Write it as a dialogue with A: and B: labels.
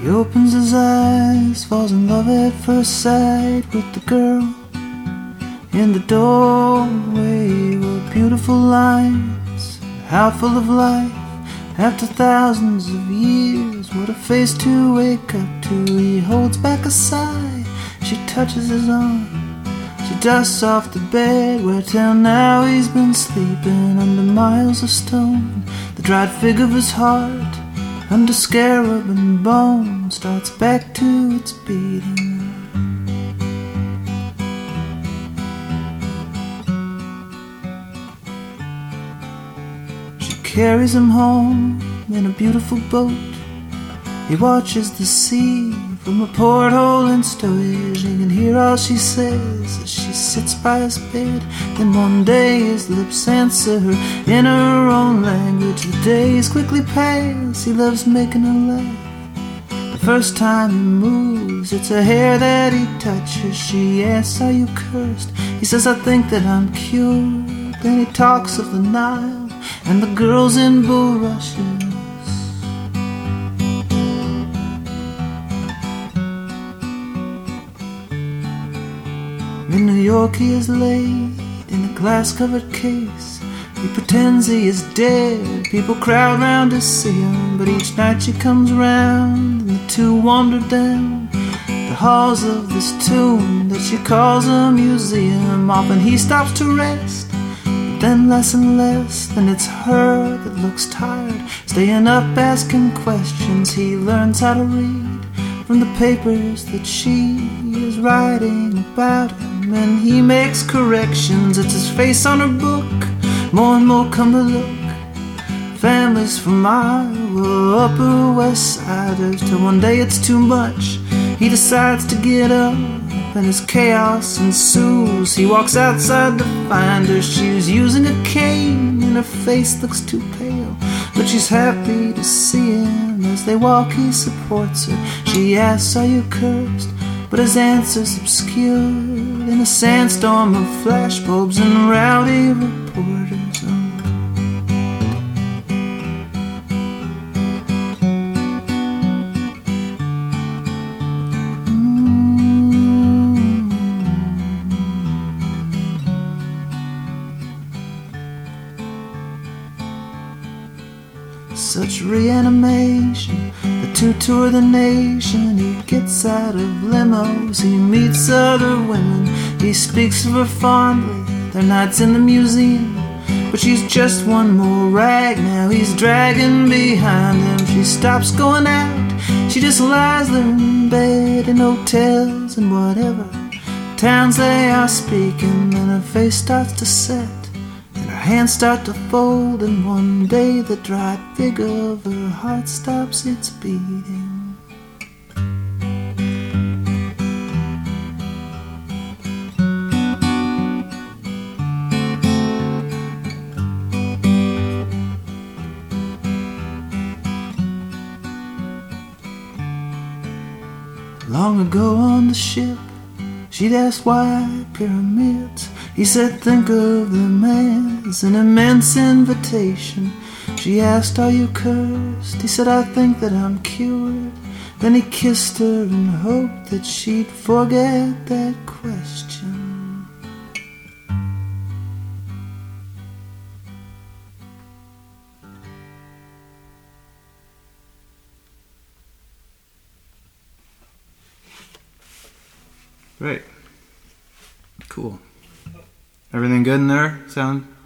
A: opens his eyes, falls in love at first sight with the girl in the doorway were beautiful lines. How full of life after thousands of years. What a face to wake up to. He holds back a sigh. She touches his arm. She dusts off the bed where till now he's been sleeping under miles of stone. The dried fig of his heart under scarab and bone starts back to its beating. She carries him home in a beautiful boat. He watches the sea from a porthole in stowage. He can hear all she says as she sits by his bed. Then one day his lips answer her in her own language. The days quickly pass, he loves making her laugh. The first time he moves, it's her hair that he touches. She asks, are you cursed? He says, I think that I'm cured. Then he talks of the Nile and the girls in bulrushes. In New York he is laid in a glass-covered case. He pretends he is dead. People crowd round to see him, but each night she comes round and the two wander down the halls of this tomb that she calls a museum. Often he stops to rest, but then less and less. Then it's her that looks tired, staying up asking questions. He learns how to read from the papers that she is writing about him, and he makes corrections. It's his face on her book. More and more come to look families from Iowa, Upper West Siders, till one day it's too much. He decides to get up and his chaos ensues. He walks outside to find her. She's using a cane and her face looks too pale, but she's happy to see him. As they walk he supports her. She asks, are you cursed? But his answer's obscured in a sandstorm of flashbulbs and rowdy reporters. Such reanimation, the two tour the nation. He gets out of limos, he meets other women. He speaks of her fondly, their nights in the museum. But she's just one more rag now he's dragging behind him. She stops going out, she just lies there in bed, in hotels and whatever towns they are speaking. Then her face starts to set, her hands start to fold, and one day the dried fig of her heart stops its beating. Long ago on the ship, she'd asked why pyramids. He said, think of them as an immense invitation. She asked, are you cursed? He said, I think that I'm cured. Then he kissed her and hoped that she'd forget that question.
B: Right. Cool. Everything good in there? Sound